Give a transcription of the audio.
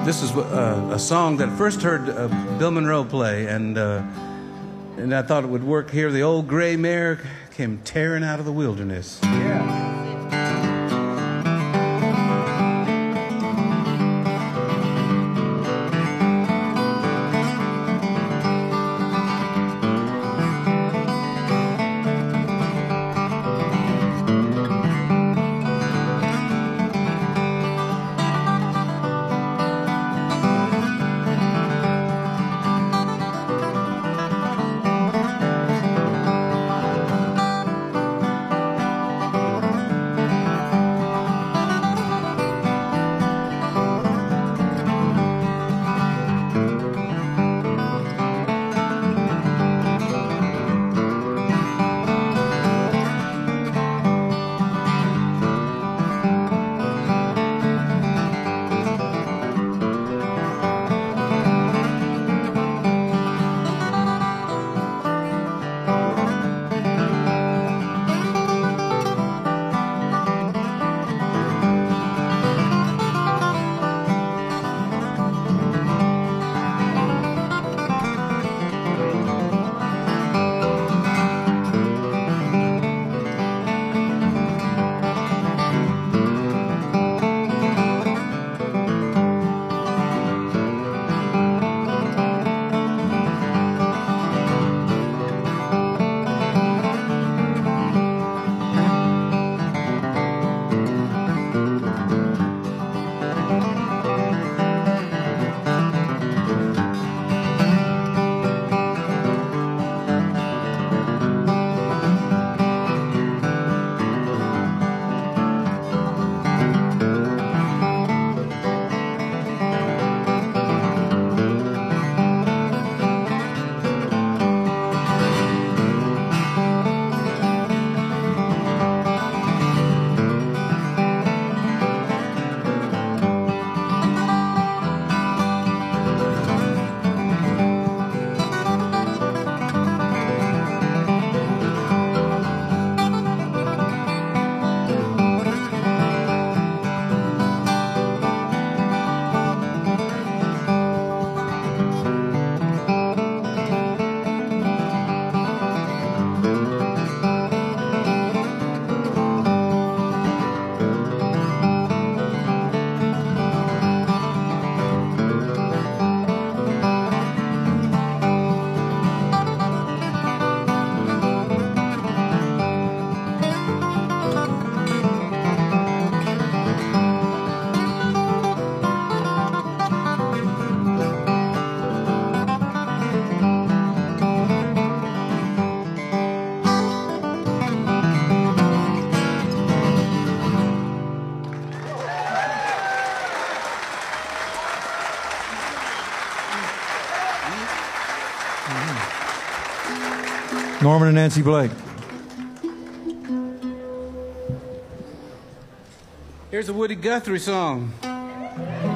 This is a song that I first heard Bill Monroe play, and I thought it would work here. The old gray mare came tearing out of the wilderness. Yeah. Norman and Nancy Blake. Here's a Woody Guthrie song.